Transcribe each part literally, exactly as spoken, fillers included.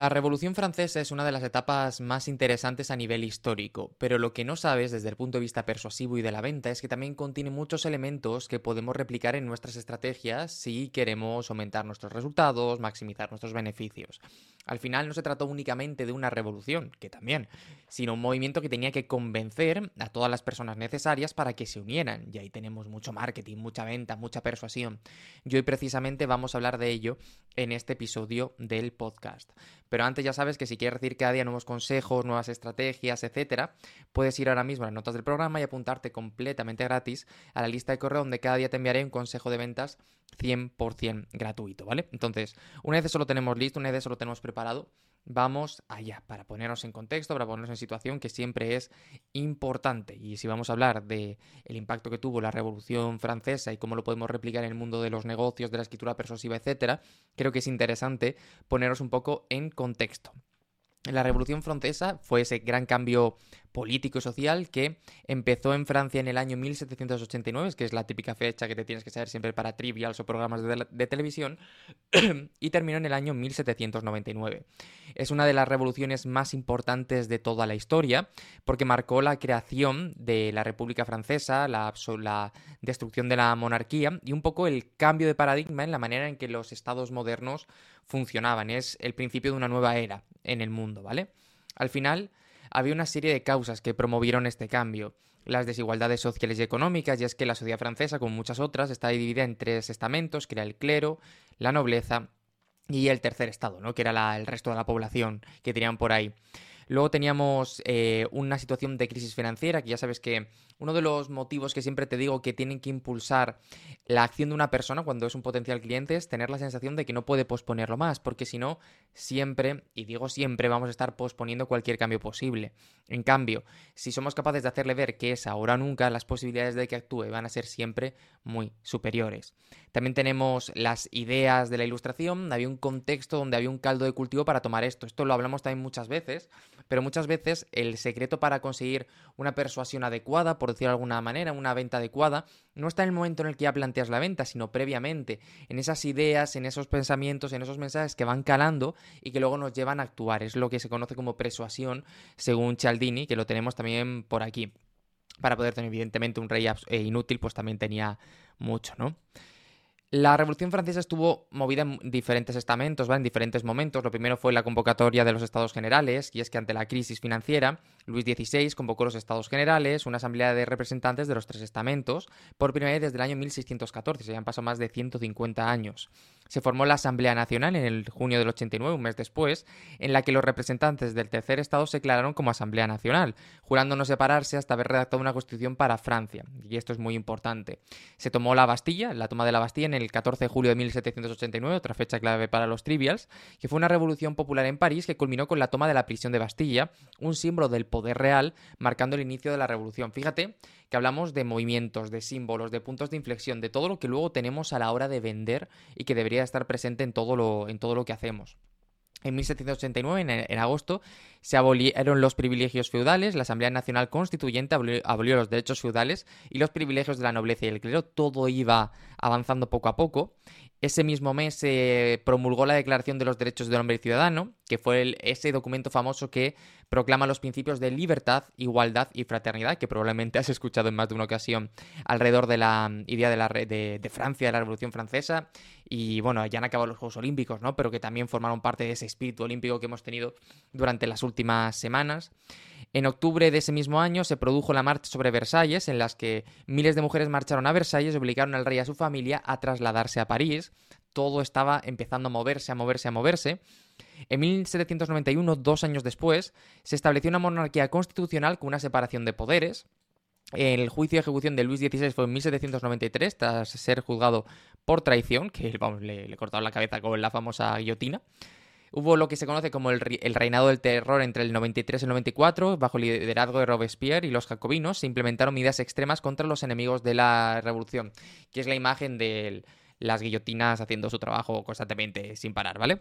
La Revolución Francesa es una de las etapas más interesantes a nivel histórico, pero lo que no sabes desde el punto de vista persuasivo y de la venta es que también contiene muchos elementos que podemos replicar en nuestras estrategias si queremos aumentar nuestros resultados, maximizar nuestros beneficios. Al final no se trató únicamente de una revolución, que también, sino un movimiento que tenía que convencer a todas las personas necesarias para que se unieran. Y ahí tenemos mucho marketing, mucha venta, mucha persuasión. Y hoy precisamente vamos a hablar de ello en este episodio del podcast. Pero antes ya sabes que si quieres recibir cada día nuevos consejos, nuevas estrategias, etcétera, puedes ir ahora mismo a las notas del programa y apuntarte completamente gratis a la lista de correo donde cada día te enviaré un consejo de ventas cien por ciento gratuito, ¿vale? Entonces, una vez eso lo tenemos listo, una vez eso lo tenemos preparado, vamos allá para ponernos en contexto, para ponernos en situación, que siempre es importante. Y si vamos a hablar del impacto que tuvo la Revolución Francesa y cómo lo podemos replicar en el mundo de los negocios, de la escritura persuasiva, etcétera, creo que es interesante poneros un poco en contexto. La Revolución Francesa fue ese gran cambio político y social que empezó en Francia en el año mil setecientos ochenta y nueve, que es la típica fecha que te tienes que saber siempre para trivials o programas de, de televisión, y terminó en el año mil setecientos noventa y nueve. Es una de las revoluciones más importantes de toda la historia porque marcó la creación de la República Francesa, la, la destrucción de la monarquía y un poco el cambio de paradigma en la manera en que los estados modernos funcionaban. Es el principio de una nueva era en el mundo, ¿vale? Al final, había una serie de causas que promovieron este cambio. Las desigualdades sociales y económicas, y es que la sociedad francesa, como muchas otras, está dividida en tres estamentos, que era el clero, la nobleza y el tercer estado, ¿no? Que era la, el resto de la población que tenían por ahí. Luego teníamos eh, una situación de crisis financiera, que ya sabes que uno de los motivos que siempre te digo que tienen que impulsar la acción de una persona cuando es un potencial cliente es tener la sensación de que no puede posponerlo más, porque si no, siempre, y digo siempre, vamos a estar posponiendo cualquier cambio posible. En cambio, si somos capaces de hacerle ver que es ahora o nunca, las posibilidades de que actúe van a ser siempre muy superiores. También tenemos las ideas de la Ilustración, había un contexto donde había un caldo de cultivo para tomar esto. Esto lo hablamos también muchas veces, pero muchas veces el secreto para conseguir una persuasión adecuada, por decirlo de alguna manera, una venta adecuada, no está en el momento en el que ya planteas la venta, sino previamente, en esas ideas, en esos pensamientos, en esos mensajes que van calando y que luego nos llevan a actuar. Es lo que se conoce como persuasión, según Cialdini, que lo tenemos también por aquí. Para poder tener, evidentemente, un rey inútil, pues también tenía mucho, ¿no? La Revolución Francesa estuvo movida en diferentes estamentos, ¿va? En diferentes momentos. Lo primero fue la convocatoria de los Estados Generales, y es que ante la crisis financiera, Luis dieciséis convocó los Estados Generales, una asamblea de representantes de los tres estamentos, por primera vez desde el año mil seiscientos catorce, se habían pasado más de ciento cincuenta años. Se formó la Asamblea Nacional en el junio del ochenta y nueve, un mes después, en la que los representantes del tercer estado se declararon como Asamblea Nacional, jurando no separarse hasta haber redactado una constitución para Francia, y esto es muy importante. Se tomó la Bastilla, la toma de la Bastilla en el catorce de julio de mil setecientos ochenta y nueve, otra fecha clave para los trivials, que fue una revolución popular en París que culminó con la toma de la prisión de Bastilla, un símbolo del poder real, marcando el inicio de la revolución. Fíjate que hablamos de movimientos, de símbolos, de puntos de inflexión, de todo lo que luego tenemos a la hora de vender y que debería estar presente en todo lo, en todo lo que hacemos. En mil setecientos ochenta y nueve, en, en agosto, se abolieron los privilegios feudales, la Asamblea Nacional Constituyente abolió, abolió los derechos feudales y los privilegios de la nobleza y el clero. Todo iba avanzando poco a poco. Ese mismo mes se eh, promulgó la Declaración de los Derechos del Hombre y Ciudadano, que fue el, ese documento famoso que proclama los principios de libertad, igualdad y fraternidad, que probablemente has escuchado en más de una ocasión alrededor de la idea de, la, de, de Francia, de la Revolución Francesa. Y bueno, ya han acabado los Juegos Olímpicos, ¿no? Pero que también formaron parte de ese espíritu olímpico que hemos tenido durante las últimas semanas. En octubre de ese mismo año se produjo la marcha sobre Versalles, en las que miles de mujeres marcharon a Versalles y obligaron al rey y a su familia a trasladarse a París. Todo estaba empezando a moverse, a moverse, a moverse. En mil setecientos noventa y uno, dos años después, se estableció una monarquía constitucional con una separación de poderes. El juicio de ejecución de Luis dieciséis fue en mil setecientos noventa y tres, tras ser juzgado por traición, que vamos, le, le cortaron la cabeza con la famosa guillotina. Hubo lo que se conoce como el, el reinado del terror entre el noventa y tres y el noventa y cuatro, bajo el liderazgo de Robespierre y los jacobinos. Se implementaron medidas extremas contra los enemigos de la revolución, que es la imagen de las guillotinas haciendo su trabajo constantemente sin parar, ¿vale?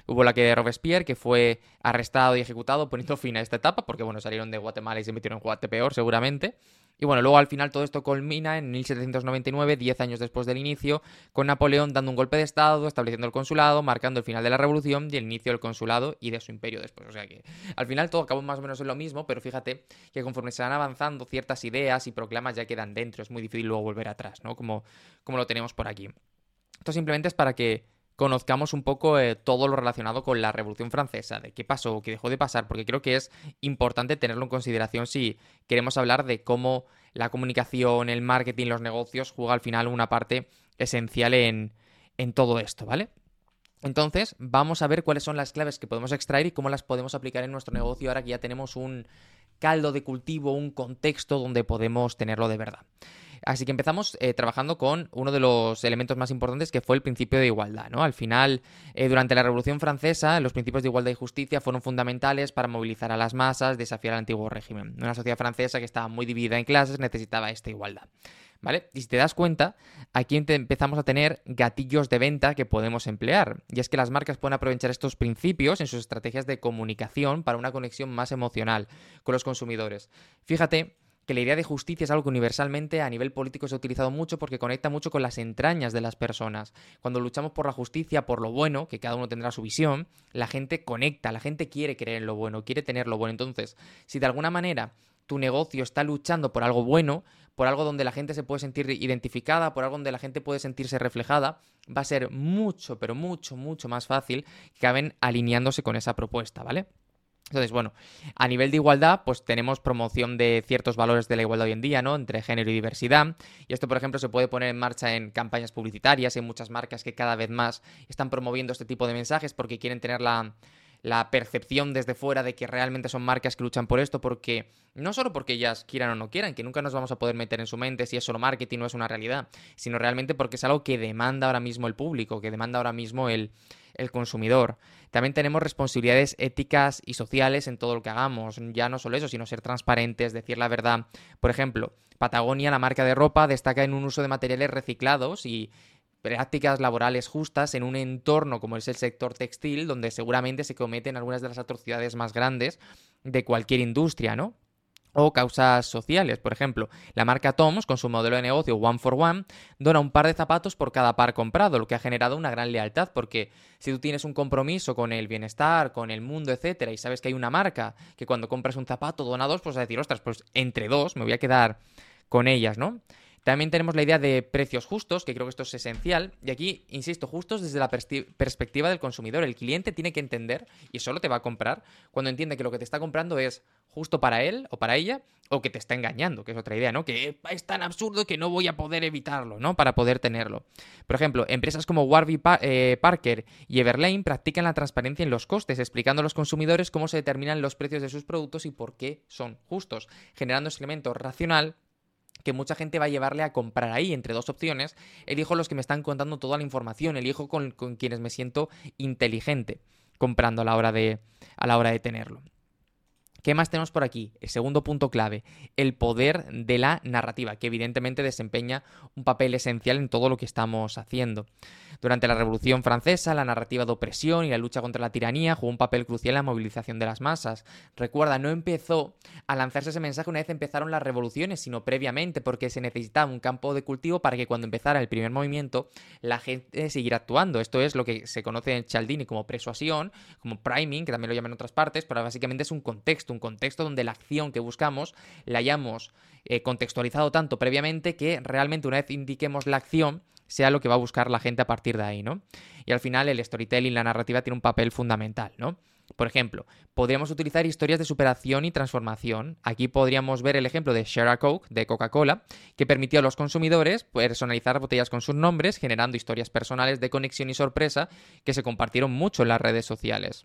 Hubo la que Robespierre, que fue arrestado y ejecutado poniendo fin a esta etapa, porque bueno, salieron de Guatemala y se metieron en Guatepeor seguramente. Y bueno, luego al final todo esto culmina en mil setecientos noventa y nueve, diez años después del inicio, con Napoleón dando un golpe de estado, estableciendo el consulado, marcando el final de la revolución y el inicio del consulado y de su imperio después. O sea que al final todo acabó más o menos en lo mismo, pero fíjate que conforme se van avanzando ciertas ideas y proclamas ya quedan dentro, es muy difícil luego volver atrás, ¿no? Como, como lo tenemos por aquí. Esto simplemente es para que conozcamos un poco eh, todo lo relacionado con la Revolución Francesa, de qué pasó, qué dejó de pasar, porque creo que es importante tenerlo en consideración si queremos hablar de cómo la comunicación, el marketing, los negocios juega al final una parte esencial en, en todo esto, ¿vale? Entonces, vamos a ver cuáles son las claves que podemos extraer y cómo las podemos aplicar en nuestro negocio ahora que ya tenemos un caldo de cultivo, un contexto donde podemos tenerlo de verdad. Así que empezamos eh, trabajando con uno de los elementos más importantes, que fue el principio de igualdad, ¿no? Al final, eh, durante la Revolución Francesa, los principios de igualdad y justicia fueron fundamentales para movilizar a las masas, desafiar al antiguo régimen. Una sociedad francesa que estaba muy dividida en clases necesitaba esta igualdad, ¿vale? Y si te das cuenta, aquí empezamos a tener gatillos de venta que podemos emplear. Y es que las marcas pueden aprovechar estos principios en sus estrategias de comunicación para una conexión más emocional con los consumidores. Fíjate que la idea de justicia es algo que universalmente a nivel político se ha utilizado mucho porque conecta mucho con las entrañas de las personas. Cuando luchamos por la justicia, por lo bueno, que cada uno tendrá su visión, la gente conecta, la gente quiere creer en lo bueno, quiere tener lo bueno. Entonces, si de alguna manera tu negocio está luchando por algo bueno, por algo donde la gente se puede sentir identificada, por algo donde la gente puede sentirse reflejada, va a ser mucho, pero mucho, mucho más fácil que acaben alineándose con esa propuesta, ¿vale? Entonces, bueno, a nivel de igualdad, pues tenemos promoción de ciertos valores de la igualdad hoy en día, ¿no? Entre género y diversidad. Y esto, por ejemplo, se puede poner en marcha en campañas publicitarias. Hay muchas marcas que cada vez más están promoviendo este tipo de mensajes porque quieren tener la, la percepción desde fuera de que realmente son marcas que luchan por esto, porque no solo porque ellas quieran o no quieran, que nunca nos vamos a poder meter en su mente si es solo marketing o es una realidad, sino realmente porque es algo que demanda ahora mismo el público, que demanda ahora mismo el, el consumidor. También tenemos responsabilidades éticas y sociales en todo lo que hagamos. Ya no solo eso, sino ser transparentes, decir la verdad. Por ejemplo, Patagonia, la marca de ropa, destaca en un uso de materiales reciclados y prácticas laborales justas en un entorno como es el sector textil, donde seguramente se cometen algunas de las atrocidades más grandes de cualquier industria, ¿no? O causas sociales, por ejemplo, la marca Toms, con su modelo de negocio One for One, dona un par de zapatos por cada par comprado, lo que ha generado una gran lealtad, porque si tú tienes un compromiso con el bienestar, con el mundo, etcétera, y sabes que hay una marca que cuando compras un zapato dona dos, pues vas a decir, ostras, pues entre dos me voy a quedar con ellas, ¿no? También tenemos la idea de precios justos, que creo que esto es esencial. Y aquí, insisto, justos desde la perspectiva del consumidor. El cliente tiene que entender, y solo te va a comprar, cuando entiende que lo que te está comprando es justo para él o para ella, o que te está engañando, que es otra idea, ¿no? Que es tan absurdo que no voy a poder evitarlo, ¿no? Para poder tenerlo. Por ejemplo, empresas como Warby Parker y Everlane practican la transparencia en los costes, explicando a los consumidores cómo se determinan los precios de sus productos y por qué son justos, generando ese elemento racional que mucha gente va a llevarle a comprar ahí. Entre dos opciones, elijo los que me están contando toda la información, elijo con, con quienes me siento inteligente comprando a la hora de, a la hora de tenerlo. ¿Qué más tenemos por aquí? El segundo punto clave, el poder de la narrativa, que evidentemente desempeña un papel esencial en todo lo que estamos haciendo. Durante la Revolución Francesa, la narrativa de opresión y la lucha contra la tiranía jugó un papel crucial en la movilización de las masas. Recuerda, no empezó a lanzarse ese mensaje una vez empezaron las revoluciones, sino previamente, porque se necesitaba un campo de cultivo para que cuando empezara el primer movimiento, la gente siguiera actuando. Esto es lo que se conoce en Cialdini como persuasión, como priming, que también lo llaman en otras partes, pero básicamente es un contexto, un contexto donde la acción que buscamos la hayamos eh, contextualizado tanto previamente que realmente una vez indiquemos la acción sea lo que va a buscar la gente a partir de ahí, ¿no? Y al final el storytelling, la narrativa tiene un papel fundamental, ¿no? Por ejemplo, podríamos utilizar historias de superación y transformación. Aquí podríamos ver el ejemplo de Share a Coke, de Coca-Cola, que permitió a los consumidores personalizar botellas con sus nombres, generando historias personales de conexión y sorpresa que se compartieron mucho en las redes sociales.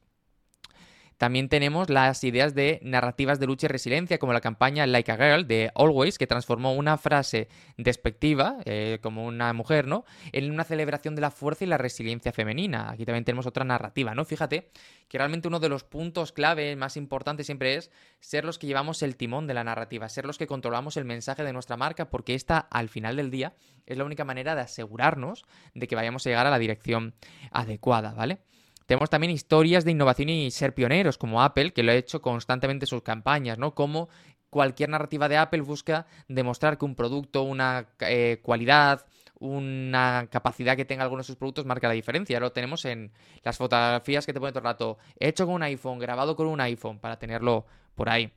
También tenemos las ideas de narrativas de lucha y resiliencia, como la campaña Like a Girl de Always, que transformó una frase despectiva, eh, como una mujer, ¿no?, en una celebración de la fuerza y la resiliencia femenina. Aquí también tenemos otra narrativa, ¿no? Fíjate que realmente uno de los puntos clave más importantes siempre es ser los que llevamos el timón de la narrativa, ser los que controlamos el mensaje de nuestra marca, porque esta, al final del día, es la única manera de asegurarnos de que vayamos a llegar a la dirección adecuada, ¿vale? Tenemos también historias de innovación y ser pioneros, como Apple, que lo ha hecho constantemente en sus campañas, ¿no? Como cualquier narrativa de Apple busca demostrar que un producto, una eh, cualidad, una capacidad que tenga alguno de sus productos marca la diferencia. Lo tenemos en las fotografías que te pone todo el rato, hecho con un iPhone, grabado con un iPhone, para tenerlo por ahí.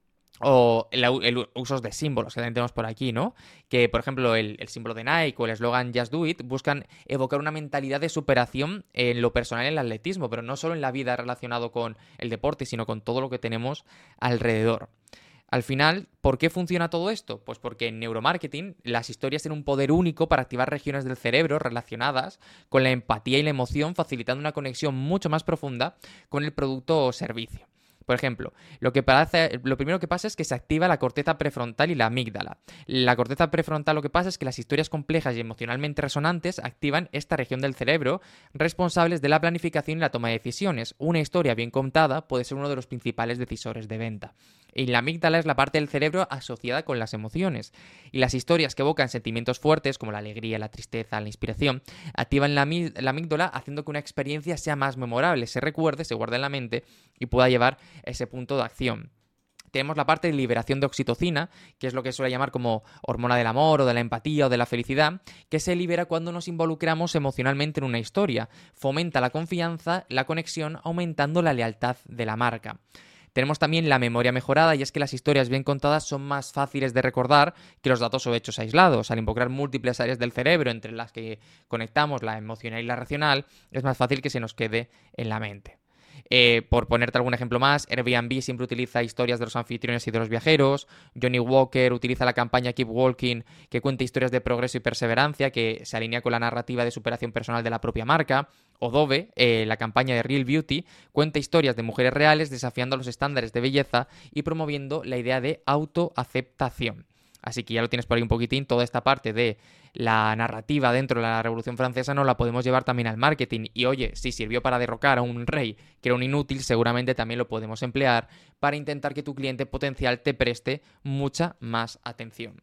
O el, el usos de símbolos que también tenemos por aquí, ¿no? Que, por ejemplo, el, el símbolo de Nike o el eslogan Just Do It buscan evocar una mentalidad de superación en lo personal en el atletismo, pero no solo en la vida relacionado con el deporte, sino con todo lo que tenemos alrededor. Al final, ¿por qué funciona todo esto? Pues porque en neuromarketing las historias tienen un poder único para activar regiones del cerebro relacionadas con la empatía y la emoción, facilitando una conexión mucho más profunda con el producto o servicio. Por ejemplo, lo, que parece, lo primero que pasa es que se activa la corteza prefrontal y la amígdala. La corteza prefrontal lo que pasa es que las historias complejas y emocionalmente resonantes activan esta región del cerebro responsables de la planificación y la toma de decisiones. Una historia bien contada puede ser uno de los principales decisores de venta. Y la amígdala es la parte del cerebro asociada con las emociones. Y las historias que evocan sentimientos fuertes, como la alegría, la tristeza, la inspiración, activan la, la amígdala haciendo que una experiencia sea más memorable, se recuerde, se guarde en la mente y pueda llevar ese punto de acción. Tenemos la parte de liberación de oxitocina, que es lo que suele llamar como hormona del amor o de la empatía o de la felicidad, que se libera cuando nos involucramos emocionalmente en una historia. Fomenta la confianza, la conexión, aumentando la lealtad de la marca. Tenemos también la memoria mejorada, y es que las historias bien contadas son más fáciles de recordar que los datos o hechos aislados. Al involucrar múltiples áreas del cerebro entre las que conectamos la emocional y la racional, es más fácil que se nos quede en la mente. Eh, por ponerte algún ejemplo más, Airbnb siempre utiliza historias de los anfitriones y de los viajeros. Johnny Walker utiliza la campaña Keep Walking, que cuenta historias de progreso y perseverancia, que se alinea con la narrativa de superación personal de la propia marca. O Dove, eh, la campaña de Real Beauty, cuenta historias de mujeres reales desafiando los estándares de belleza y promoviendo la idea de autoaceptación. Así que ya lo tienes por ahí un poquitín, toda esta parte de la narrativa dentro de la Revolución Francesa no la podemos llevar también al marketing. Y oye, si sirvió para derrocar a un rey que era un inútil, seguramente también lo podemos emplear para intentar que tu cliente potencial te preste mucha más atención.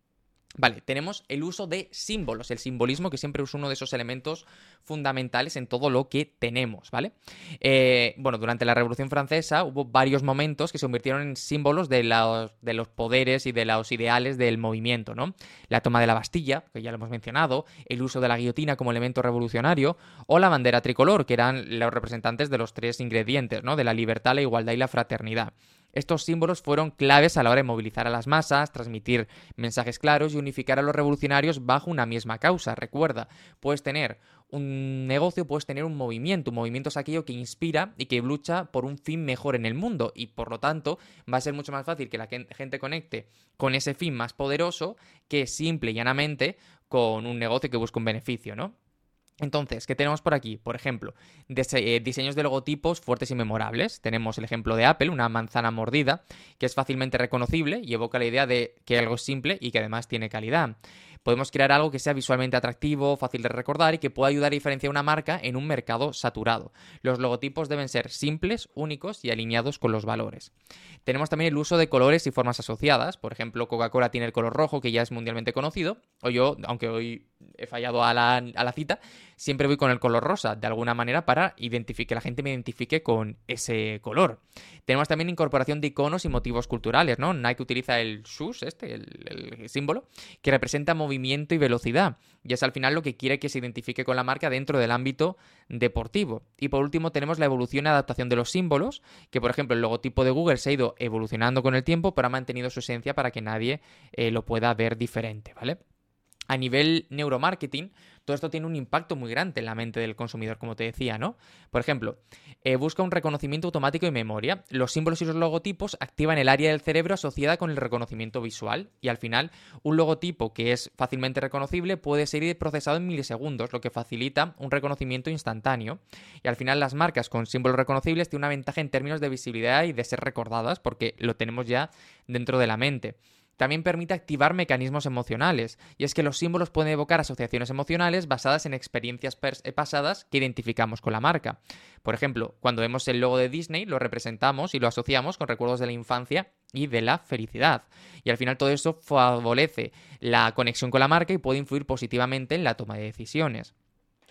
Vale, tenemos el uso de símbolos, el simbolismo, que siempre es uno de esos elementos fundamentales en todo lo que tenemos, ¿vale? Eh, bueno, durante la Revolución Francesa hubo varios momentos que se convirtieron en símbolos de los, de los poderes y de los ideales del movimiento, ¿no? La toma de la Bastilla, que ya lo hemos mencionado, el uso de la guillotina como elemento revolucionario, o la bandera tricolor, que eran los representantes de los tres ingredientes, ¿no? De la libertad, la igualdad y la fraternidad. Estos símbolos fueron claves a la hora de movilizar a las masas, transmitir mensajes claros y unificar a los revolucionarios bajo una misma causa. Recuerda, puedes tener un negocio, puedes tener un movimiento. Un movimiento es aquello que inspira y que lucha por un fin mejor en el mundo, y por lo tanto va a ser mucho más fácil que la gente conecte con ese fin más poderoso que simple y llanamente con un negocio que busca un beneficio, ¿no? Entonces, ¿qué tenemos por aquí? Por ejemplo, dise- diseños de logotipos fuertes y memorables. Tenemos el ejemplo de Apple, una manzana mordida, que es fácilmente reconocible y evoca la idea de que algo es simple y que además tiene calidad. Podemos crear algo que sea visualmente atractivo, fácil de recordar y que pueda ayudar a diferenciar una marca en un mercado saturado. Los logotipos deben ser simples, únicos y alineados con los valores. Tenemos también el uso de colores y formas asociadas. Por ejemplo, Coca-Cola tiene el color rojo, que ya es mundialmente conocido. O yo, aunque hoy he fallado a la, a la cita, siempre voy con el color rosa, de alguna manera, para identificar, que la gente me identifique con ese color. Tenemos también incorporación de iconos y motivos culturales, ¿no? Nike utiliza el shoes, este, el, el símbolo, que representa movimiento y velocidad. Y es al final lo que quiere que se identifique con la marca dentro del ámbito deportivo. Y por último tenemos la evolución y adaptación de los símbolos, que por ejemplo el logotipo de Google se ha ido evolucionando con el tiempo, pero ha mantenido su esencia para que nadie eh, lo pueda ver diferente, ¿vale? A nivel neuromarketing, todo esto tiene un impacto muy grande en la mente del consumidor, como te decía, ¿no? Por ejemplo, eh, busca un reconocimiento automático y memoria. Los símbolos y los logotipos activan el área del cerebro asociada con el reconocimiento visual, y al final, un logotipo que es fácilmente reconocible puede ser procesado en milisegundos, lo que facilita un reconocimiento instantáneo. Y al final, las marcas con símbolos reconocibles tienen una ventaja en términos de visibilidad y de ser recordadas, porque lo tenemos ya dentro de la mente. También permite activar mecanismos emocionales, y es que los símbolos pueden evocar asociaciones emocionales basadas en experiencias pasadas que identificamos con la marca. Por ejemplo, cuando vemos el logo de Disney, lo representamos y lo asociamos con recuerdos de la infancia y de la felicidad. Y al final todo eso favorece la conexión con la marca y puede influir positivamente en la toma de decisiones.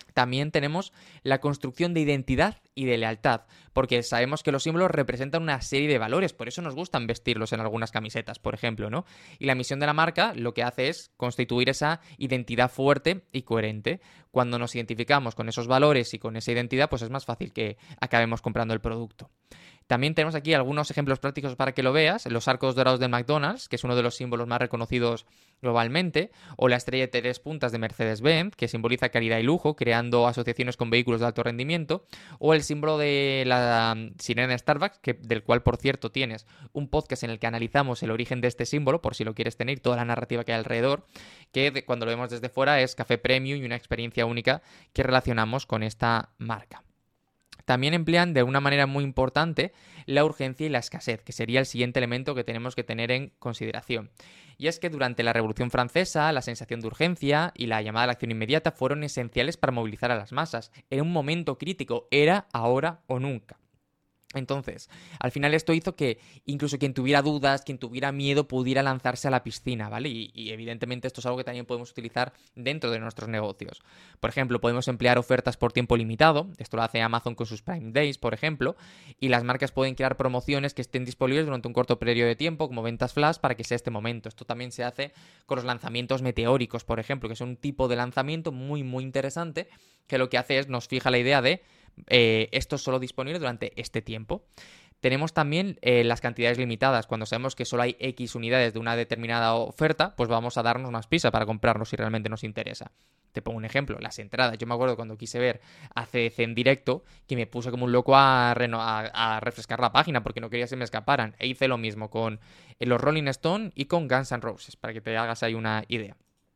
También tenemos la construcción de identidad y de lealtad, porque sabemos que los símbolos representan una serie de valores, por eso nos gustan vestirlos en algunas camisetas, por ejemplo, ¿no? Y la misión de la marca lo que hace es constituir esa identidad fuerte y coherente. Cuando nos identificamos con esos valores y con esa identidad, pues es más fácil que acabemos comprando el producto. También tenemos aquí algunos ejemplos prácticos para que lo veas, los arcos dorados de McDonald's, que es uno de los símbolos más reconocidos globalmente, o la estrella de tres puntas de Mercedes-Benz, que simboliza calidad y lujo, creando asociaciones con vehículos de alto rendimiento, o el símbolo de la sirena de Starbucks, que, del cual, por cierto, tienes un podcast en el que analizamos el origen de este símbolo, por si lo quieres tener, toda la narrativa que hay alrededor, que de, cuando lo vemos desde fuera es café premium y una experiencia única que relacionamos con esta marca. También emplean de una manera muy importante la urgencia y la escasez, que sería el siguiente elemento que tenemos que tener en consideración. Y es que durante la Revolución Francesa, la sensación de urgencia y la llamada a la acción inmediata fueron esenciales para movilizar a las masas. Era un momento crítico, era ahora o nunca. Entonces, al final esto hizo que incluso quien tuviera dudas, quien tuviera miedo, pudiera lanzarse a la piscina, ¿vale? Y, y evidentemente esto es algo que también podemos utilizar dentro de nuestros negocios. Por ejemplo, podemos emplear ofertas por tiempo limitado, esto lo hace Amazon con sus Prime Days, por ejemplo, y las marcas pueden crear promociones que estén disponibles durante un corto periodo de tiempo, como ventas flash, para que sea este momento. Esto también se hace con los lanzamientos meteóricos, por ejemplo, que es un tipo de lanzamiento muy, muy interesante, que lo que hace es nos fija la idea de Eh, esto es solo disponible durante este tiempo. Tenemos también eh, las cantidades limitadas. Cuando sabemos que solo hay X unidades de una determinada oferta, pues vamos a darnos más prisa para comprarlos si realmente nos interesa. Te pongo un ejemplo, las entradas. Yo me acuerdo cuando quise ver A C D C en directo, que me puse como un loco a, reno- a, a refrescar la página porque no quería que se me escaparan. E hice lo mismo con eh, los Rolling Stone y con Guns N' Roses, para que te hagas ahí una idea.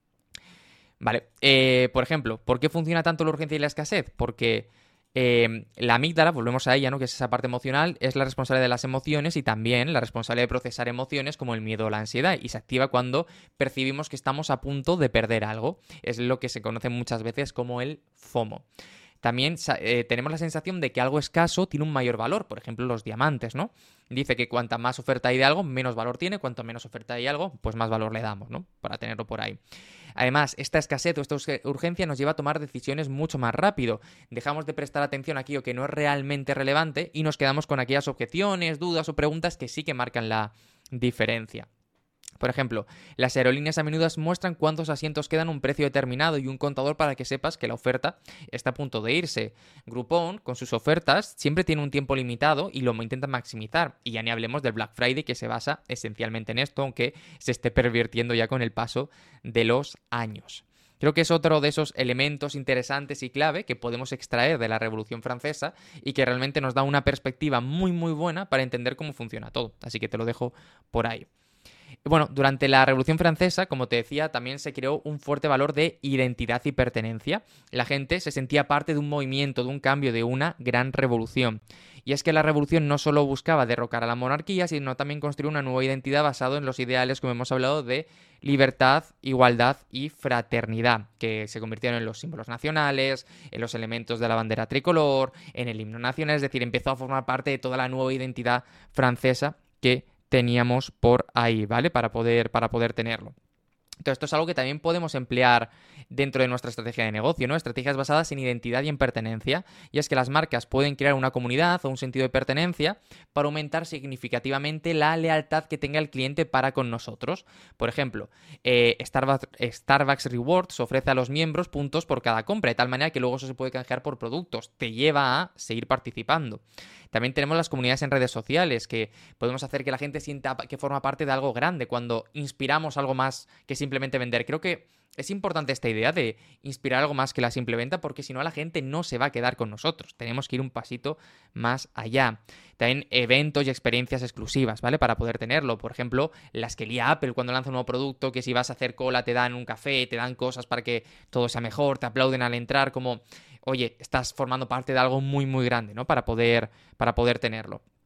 Vale, eh, por ejemplo, ¿por qué funciona tanto la urgencia y la escasez? Porque eh, la amígdala, volvemos a ella, ¿no? Que es esa parte emocional, es la responsable de las emociones y también la responsable de procesar emociones como el miedo o la ansiedad, y se activa cuando percibimos que estamos a punto de perder algo. Es lo que se conoce muchas veces como el FOMO. También eh, tenemos la sensación de que algo escaso tiene un mayor valor, por ejemplo los diamantes, ¿no? Dice que cuanta más oferta hay de algo, menos valor tiene, cuanto menos oferta hay de algo, pues más valor le damos, ¿no? Para tenerlo por ahí. Además, esta escasez o esta urgencia nos lleva a tomar decisiones mucho más rápido. Dejamos de prestar atención a aquello que no es realmente relevante y nos quedamos con aquellas objeciones, dudas o preguntas que sí que marcan la diferencia. Por ejemplo, las aerolíneas a menudo muestran cuántos asientos quedan a un precio determinado y un contador para que sepas que la oferta está a punto de irse. Groupon, con sus ofertas, siempre tiene un tiempo limitado y lo intentan maximizar. Y ya ni hablemos del Black Friday, que se basa esencialmente en esto, aunque se esté pervirtiendo ya con el paso de los años. Creo que es otro de esos elementos interesantes y clave que podemos extraer de la Revolución Francesa y que realmente nos da una perspectiva muy muy buena para entender cómo funciona todo. Así que te lo dejo por ahí. Bueno, durante la Revolución Francesa, como te decía, también se creó un fuerte valor de identidad y pertenencia. La gente se sentía parte de un movimiento, de un cambio, de una gran revolución. Y es que la revolución no solo buscaba derrocar a la monarquía, sino también construir una nueva identidad basada en los ideales, como hemos hablado, de libertad, igualdad y fraternidad, que se convirtieron en los símbolos nacionales, en los elementos de la bandera tricolor, en el himno nacional, es decir, empezó a formar parte de toda la nueva identidad francesa que teníamos por ahí, ¿vale? Para poder, para poder tenerlo. Entonces, esto es algo que también podemos emplear dentro de nuestra estrategia de negocio, ¿no? Estrategias basadas en identidad y en pertenencia. Y es que las marcas pueden crear una comunidad o un sentido de pertenencia para aumentar significativamente la lealtad que tenga el cliente para con nosotros. Por ejemplo, eh, Starbucks, Starbucks Rewards ofrece a los miembros puntos por cada compra, de tal manera que luego eso se puede canjear por productos. Te lleva a seguir participando. También tenemos las comunidades en redes sociales, que podemos hacer que la gente sienta que forma parte de algo grande cuando inspiramos algo más que simplemente vender. Creo que es importante esta idea de inspirar algo más que la simple venta, porque si no la gente no se va a quedar con nosotros. Tenemos que ir un pasito más allá. También eventos y experiencias exclusivas, ¿vale? Para poder tenerlo. Por ejemplo, las que lía Apple cuando lanza un nuevo producto, que si vas a hacer cola te dan un café, te dan cosas para que todo sea mejor, te aplauden al entrar, como, oye, estás formando parte de algo muy, muy grande, ¿no? Para poder, para poder tenerlo.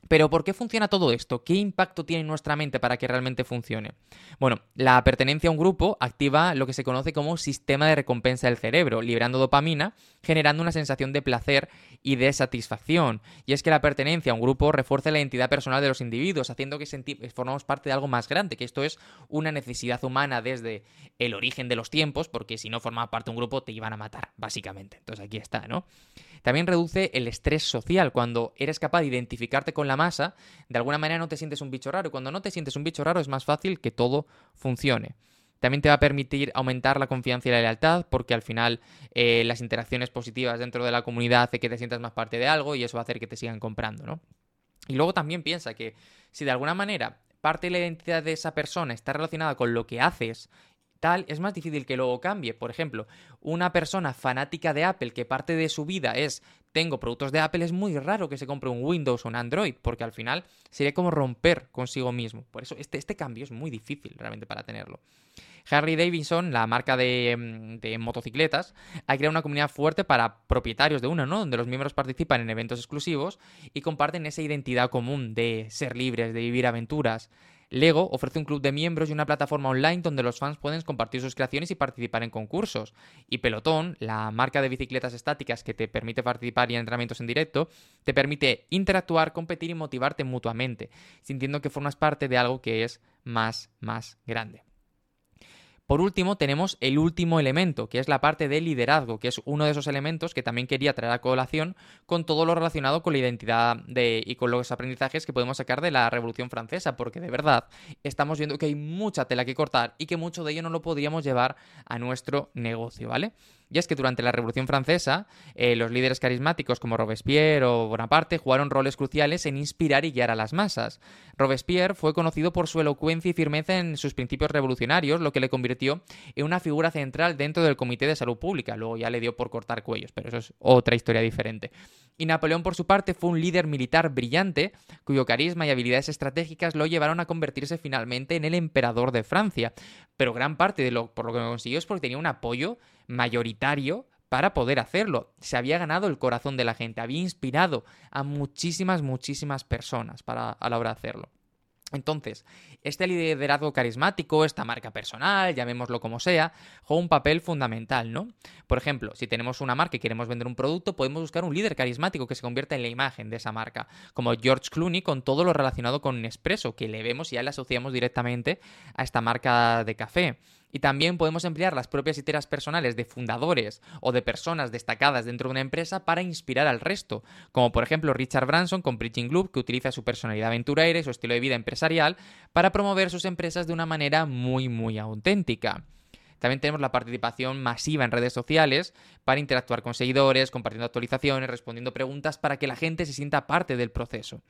Pero ¿por qué funciona todo esto? ¿Qué impacto tiene en nuestra mente para que realmente funcione? Bueno, la pertenencia a un grupo activa lo que se conoce como sistema de recompensa del cerebro, liberando dopamina, generando una sensación de placer y de satisfacción. Y es que la pertenencia a un grupo refuerza la identidad personal de los individuos, haciendo que senti- formamos parte de algo más grande, que esto es una necesidad humana desde el origen de los tiempos, porque si no formabas parte de un grupo te iban a matar, básicamente. Entonces aquí está, ¿no? También reduce el estrés social. Cuando eres capaz de identificarte con la masa, de alguna manera no te sientes un bicho raro. Y cuando no te sientes un bicho raro es más fácil que todo funcione. También te va a permitir aumentar la confianza y la lealtad, porque al final eh, las interacciones positivas dentro de la comunidad hace que te sientas más parte de algo y eso va a hacer que te sigan comprando, ¿no? Y luego también piensa que si de alguna manera parte de la identidad de esa persona está relacionada con lo que haces, tal, es más difícil que luego cambie. Por ejemplo, una persona fanática de Apple que parte de su vida es tengo productos de Apple, es muy raro que se compre un Windows o un Android, porque al final sería como romper consigo mismo. Por eso este, este cambio es muy difícil realmente para tenerlo. Harley Davidson, la marca de, de motocicletas, ha creado una comunidad fuerte para propietarios de una, ¿no? Donde los miembros participan en eventos exclusivos y comparten esa identidad común de ser libres, de vivir aventuras. Lego ofrece un club de miembros y una plataforma online donde los fans pueden compartir sus creaciones y participar en concursos. Y Pelotón, la marca de bicicletas estáticas que te permite participar en entrenamientos en directo, te permite interactuar, competir y motivarte mutuamente, sintiendo que formas parte de algo que es más, más grande. Por último, tenemos el último elemento, que es la parte del liderazgo, que es uno de esos elementos que también quería traer a colación con todo lo relacionado con la identidad de, y con los aprendizajes que podemos sacar de la Revolución Francesa, porque de verdad estamos viendo que hay mucha tela que cortar y que mucho de ello no lo podríamos llevar a nuestro negocio, ¿vale? Y es que durante la Revolución Francesa, eh, los líderes carismáticos como Robespierre o Bonaparte jugaron roles cruciales en inspirar y guiar a las masas. Robespierre fue conocido por su elocuencia y firmeza en sus principios revolucionarios, lo que le convirtió en una figura central dentro del Comité de Salud Pública. Luego ya le dio por cortar cuellos, pero eso es otra historia diferente. Y Napoleón, por su parte, fue un líder militar brillante, cuyo carisma y habilidades estratégicas lo llevaron a convertirse finalmente en el emperador de Francia. Pero gran parte de lo por lo que consiguió es porque tenía un apoyo mayoritario para poder hacerlo. Se había ganado el corazón de la gente, había inspirado a muchísimas, muchísimas personas para, a la hora de hacerlo. Entonces, este liderazgo carismático, esta marca personal, llamémoslo como sea, juega un papel fundamental, ¿no? Por ejemplo, si tenemos una marca y queremos vender un producto, podemos buscar un líder carismático que se convierta en la imagen de esa marca, como George Clooney con todo lo relacionado con Nespresso, que le vemos y ya le asociamos directamente a esta marca de café. Y también podemos emplear las propias historias personales de fundadores o de personas destacadas dentro de una empresa para inspirar al resto, como por ejemplo Richard Branson con Bridging Loop, que utiliza su personalidad aventurera y su estilo de vida empresarial para promover sus empresas de una manera muy muy auténtica. También tenemos la participación masiva en redes sociales para interactuar con seguidores, compartiendo actualizaciones, respondiendo preguntas para que la gente se sienta parte del proceso.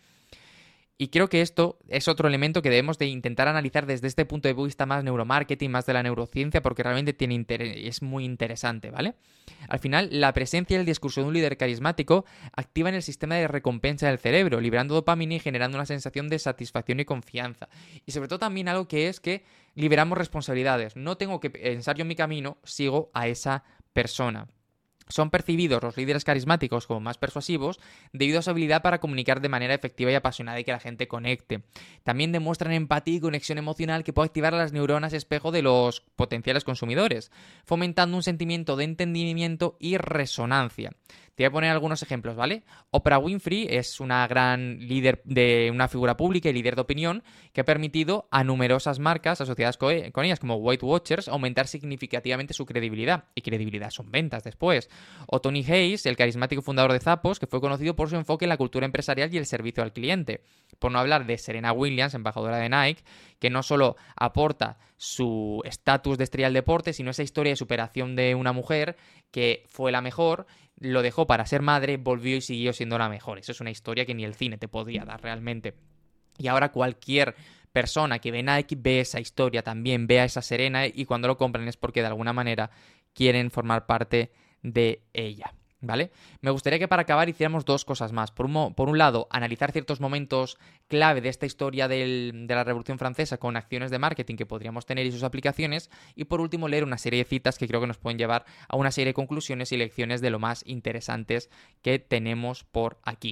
Y creo que esto es otro elemento que debemos de intentar analizar desde este punto de vista más neuromarketing, más de la neurociencia, porque realmente tiene interés, es muy interesante, ¿vale? Al final, la presencia y el discurso de un líder carismático activan el sistema de recompensa del cerebro, liberando dopamina y generando una sensación de satisfacción y confianza. Y sobre todo también algo que es que liberamos responsabilidades. No tengo que pensar yo en mi camino, sigo a esa persona. Son percibidos los líderes carismáticos como más persuasivos debido a su habilidad para comunicar de manera efectiva y apasionada y que la gente conecte. También demuestran empatía y conexión emocional que puede activar a las neuronas espejo de los potenciales consumidores, fomentando un sentimiento de entendimiento y resonancia. Te voy a poner algunos ejemplos, ¿vale? Oprah Winfrey es una gran líder de una figura pública y líder de opinión que ha permitido a numerosas marcas asociadas con ellas, como Weight Watchers, aumentar significativamente su credibilidad. Y credibilidad son ventas después. O Tony Hayes, el carismático fundador de Zappos, que fue conocido por su enfoque en la cultura empresarial y el servicio al cliente. Por no hablar de Serena Williams, embajadora de Nike, que no solo aporta su estatus de estrella del deporte, sino esa historia de superación de una mujer que fue la mejor, lo dejó para ser madre, volvió y siguió siendo la mejor. Eso es una historia que ni el cine te podría dar realmente. Y ahora cualquier persona que ve Nike ve esa historia también, ve a esa Serena y cuando lo compran es porque de alguna manera quieren formar parte de ella, ¿vale? Me gustaría que para acabar hiciéramos dos cosas más. Por un, por un lado, analizar ciertos momentos clave de esta historia del, de la Revolución Francesa con acciones de marketing que podríamos tener y sus aplicaciones. Y por último, leer una serie de citas que creo que nos pueden llevar a una serie de conclusiones y lecciones de lo más interesantes que tenemos por aquí.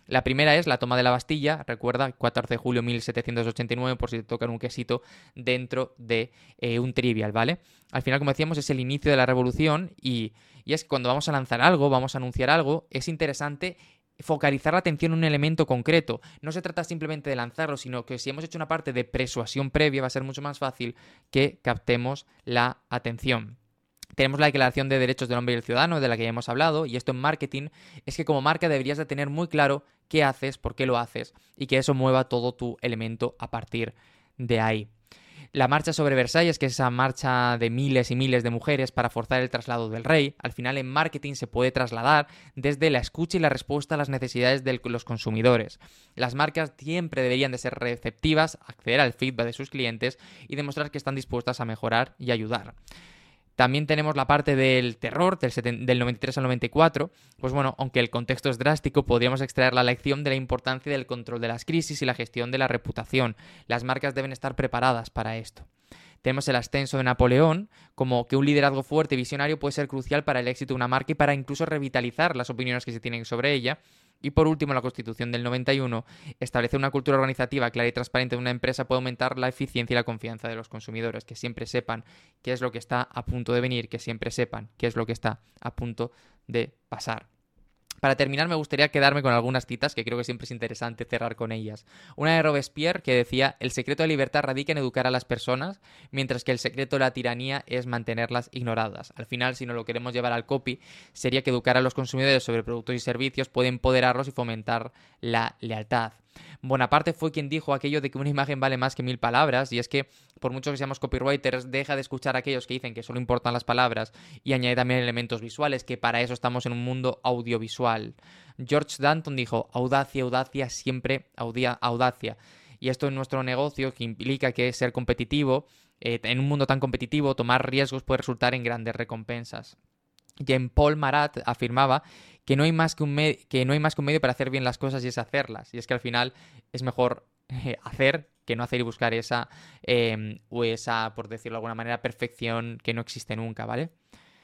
La primera es la toma de la Bastilla, recuerda, catorce de julio de mil setecientos ochenta y nueve, por si te tocan un quesito dentro de eh, un trivial, ¿vale? Al final, como decíamos, es el inicio de la revolución y, y es que cuando vamos a lanzar algo, vamos a anunciar algo, es interesante focalizar la atención en un elemento concreto. No se trata simplemente de lanzarlo, sino que si hemos hecho una parte de persuasión previa va a ser mucho más fácil que captemos la atención. Tenemos la Declaración de Derechos del Hombre y el Ciudadano, de la que ya hemos hablado, y esto en marketing es que como marca deberías de tener muy claro qué haces, por qué lo haces, y que eso mueva todo tu elemento a partir de ahí. La marcha sobre Versalles, que es esa marcha de miles y miles de mujeres para forzar el traslado del rey, al final en marketing se puede trasladar desde la escucha y la respuesta a las necesidades de los consumidores. Las marcas siempre deberían de ser receptivas, acceder al feedback de sus clientes y demostrar que están dispuestas a mejorar y ayudar. También tenemos la parte del terror, del, del noventa y tres al noventa y cuatro. Pues bueno, aunque el contexto es drástico, podríamos extraer la lección de la importancia del control de las crisis y la gestión de la reputación. Las marcas deben estar preparadas para esto. Tenemos el ascenso de Napoleón, como que un liderazgo fuerte y visionario puede ser crucial para el éxito de una marca y para incluso revitalizar las opiniones que se tienen sobre ella. Y por último, la Constitución del noventa y uno, establecer una cultura organizativa clara y transparente de una empresa puede aumentar la eficiencia y la confianza de los consumidores, que siempre sepan qué es lo que está a punto de venir, que siempre sepan qué es lo que está a punto de pasar. Para terminar, me gustaría quedarme con algunas citas que creo que siempre es interesante cerrar con ellas. Una de Robespierre que decía: el secreto de la libertad radica en educar a las personas, mientras que el secreto de la tiranía es mantenerlas ignoradas. Al final, si no lo queremos llevar al copy, sería que educar a los consumidores sobre productos y servicios puede empoderarlos y fomentar la lealtad. Bonaparte fue quien dijo aquello de que una imagen vale más que mil palabras, y es que, por mucho que seamos copywriters, deja de escuchar a aquellos que dicen que solo importan las palabras y añade también elementos visuales, que para eso estamos en un mundo audiovisual. George Danton dijo: audacia, audacia, siempre audia, audacia. Y esto en nuestro negocio, que implica que ser competitivo, eh, en un mundo tan competitivo, tomar riesgos puede resultar en grandes recompensas. Jean-Paul Marat afirmaba que no hay más que un me- que no hay más que un medio para hacer bien las cosas y es hacerlas. Y es que al final es mejor eh, hacer que no hacer y buscar esa, eh, o esa, por decirlo de alguna manera, perfección que no existe nunca, ¿vale?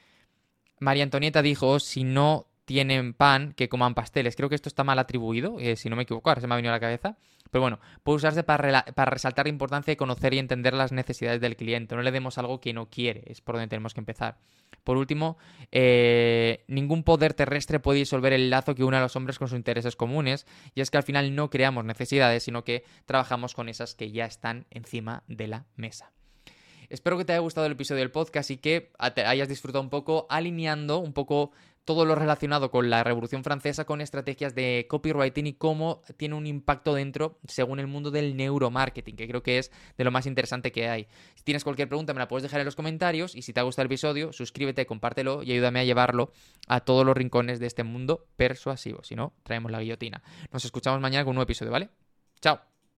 María Antonieta dijo: si no tienen pan, que coman pasteles. Creo que esto está mal atribuido, eh, si no me equivoco, ahora se me ha venido a la cabeza. Pero bueno, puede usarse para, rela- para resaltar la importancia de conocer y entender las necesidades del cliente. No le demos algo que no quiere, es por donde tenemos que empezar. Por último, eh, ningún poder terrestre puede disolver el lazo que une a los hombres con sus intereses comunes, y es que al final no creamos necesidades, sino que trabajamos con esas que ya están encima de la mesa. Espero que te haya gustado el episodio del podcast y que te hayas disfrutado un poco alineando un poco todo lo relacionado con la Revolución Francesa con estrategias de copywriting y cómo tiene un impacto dentro según el mundo del neuromarketing, que creo que es de lo más interesante que hay. Si tienes cualquier pregunta me la puedes dejar en los comentarios, y si te ha gustado el episodio, suscríbete, compártelo y ayúdame a llevarlo a todos los rincones de este mundo persuasivo. Si no, traemos la guillotina. Nos escuchamos mañana con un nuevo episodio, ¿vale? ¡Chao!